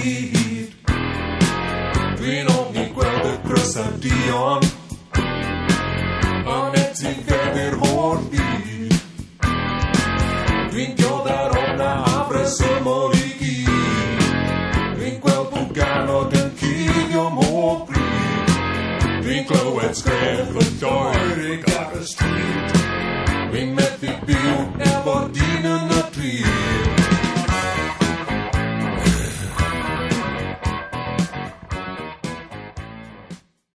hit. Dwi'n ofni gweld y grysaudion yn etifeddu'r holl byd. Dwi'n dioddar o'na afresymol i gyd. Dwi'n gweld bwganog yn cuddio mor bryd. Dwi'n clywed sgref y Lloerig ar y stryd. Dwi'n methu byw efo dyn yn y pryd.